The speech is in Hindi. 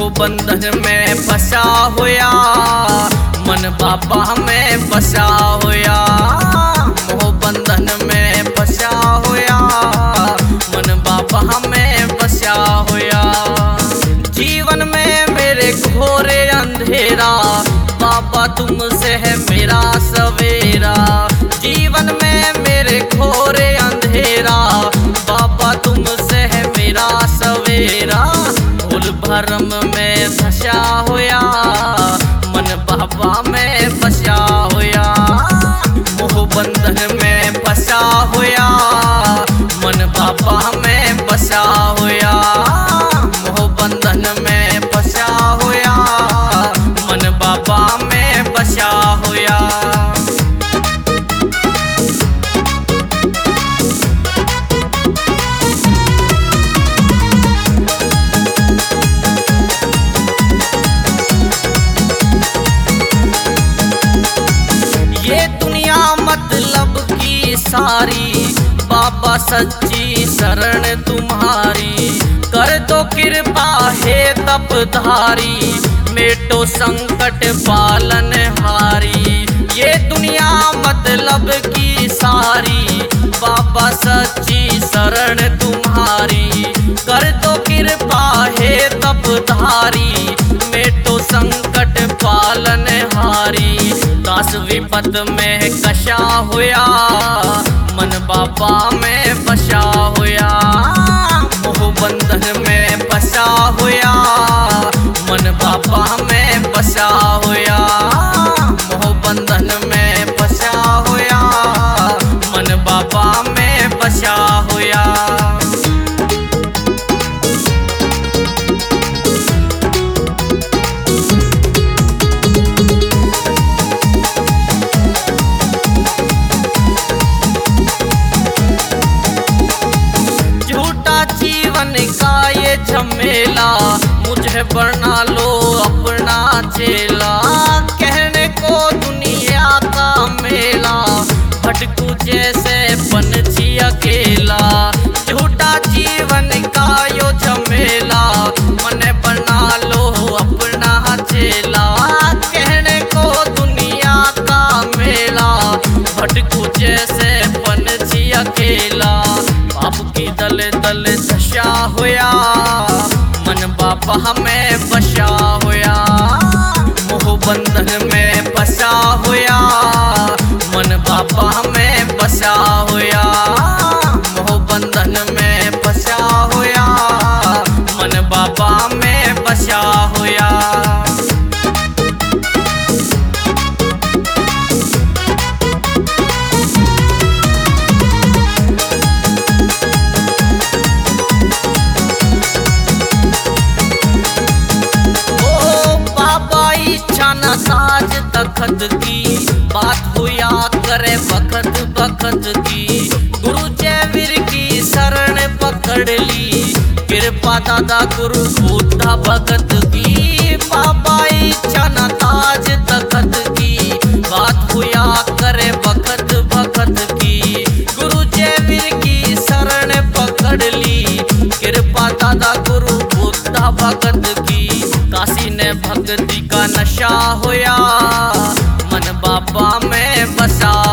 बंधन में फंसा होया, मन बाबा में बसा होया। मोह बंधन में फंसा होया, मन बाबा में बसा होया। जीवन में मेरे घोरे अंधेरा, बाबा तुमसे है मेरा सवेरा। जीवन में मेरे घोरे अंधेरा, बाबा तुमसे है मेरा सवेरा। भूल भरम में फंसा होया, मन बाबा में फंसा होया। मोह बंधन में फंसा होया, मन बाबा में बसा होया। मोह बंधन में फंसा होया, मन बाबा में बसा होया। ये दुनिया मतलब की सारी, बाबा सच्ची शरण तुम्हारी। कर दो कृपा हे तपधारी, मेटो संकट पालन हारी। ये दुनिया मतलब की सारी, बाबा सच्ची शरण तुम्हारी। कर दो कृपा हे तपधारी, मेटो संकट पालन हारी। दास विपद में कशा होया, मन बाबा में बसा होया। मोह बंधन में बसा होया, मन बाबा में बसा होया। मोह बंधन में बसा होया, मन बाबा में बसा होया। जीवन का ये झमेला, मुझे बना लो अपना चेला। कहने को दुनिया का मेला, भटकू जैसे पंछी अकेला। झूठा जीवन का यो झमेला, मने बना लो अपना चेला। कहने को दुनिया का मेला, भटकू जैसे पंछी अकेला। बाप की दल दल दशा होया, मन बाबा में बसा होया। मोह बंधन में फंसा होया, मन बाबा में बसा होया। मोह बंधन में फंसा होया, मन बाबा में बसा होया। साज तखत की बात हुआ करे बखत बखत की। गुरु जयवीर की शरण पकड़ ली, कृपा दादा गुरु बुद्धा भगत की। बाबा इच्छा न ताज तखत की बात हुआ करे बखत बखत की। गुरु जयवीर की शरण पकड़ ली, कृपा दादा गुरु बुद्धा भगत की। काशी ने भक्ति का नशा होया, मन बाबा में बसा